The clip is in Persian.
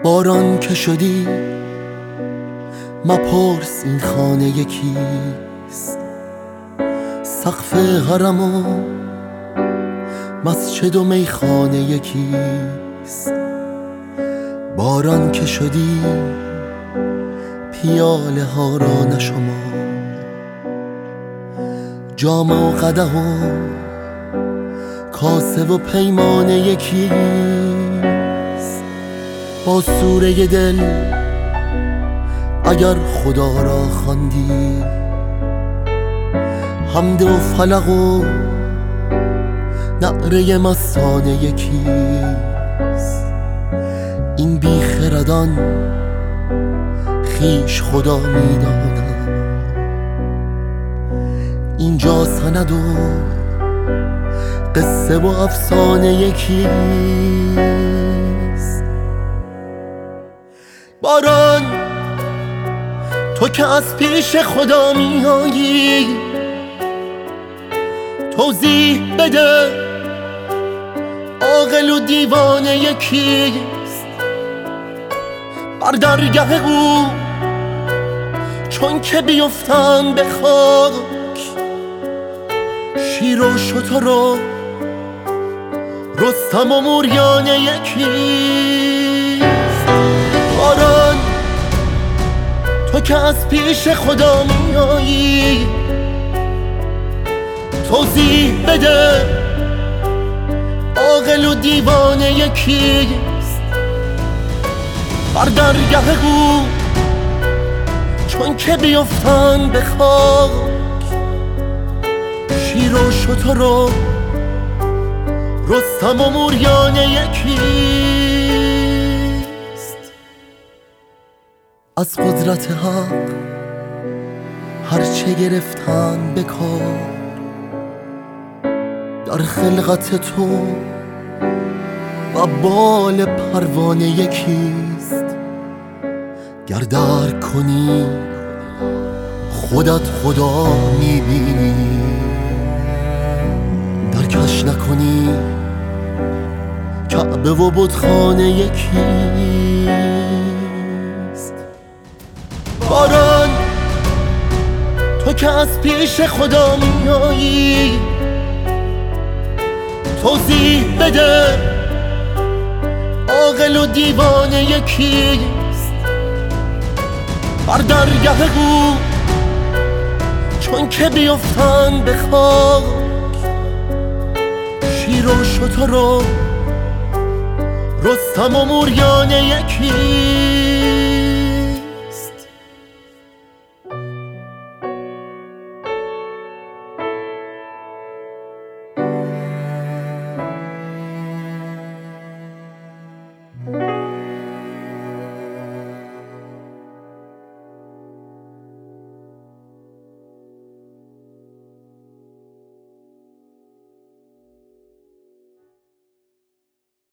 باران که شدی مپرس این خانه یکیست، سقف حرم و مسجد و میخانه یکیست. باران که شدی پیاله ها را نشمار، جام و قدح و کاسه و پیمانه یکیست. با سوره دل اگر خدا را خواندی، حمد و فلق و نعره مستانه یکیست. این بی خردان خویش خدا میدانند، اینجا سند و قصه و افسانه یکیست. باران تو که از پیش خدا میایی، توضیح بده عاقل و دیوانه یکیست. بر درگه او چون که بیفتن به خاک، شیر و شتر و رستم و موریانه یکیست. باران تو که از پیش خدا میایی، توضیح بده عاقل و دیوانه یکیست. بر درگه او چون که بیفتن به خاک، شیر و شتر و رستم و موریانه یکیست. از قدرت حق هرچه گرفتن به کار، در خلقت تو و بال پروانه یکیست. گر درک کنی خودت خدا میبینی، درکش نکنی کعبه و بتخانه یکیست. باران تو که از پیش خدا میایی، توضیح بده عاقل و دیوانه یکیست. بر درگه او چون که بیفتن به خاک، شیر و شتر و رستم و موریانه یکیست.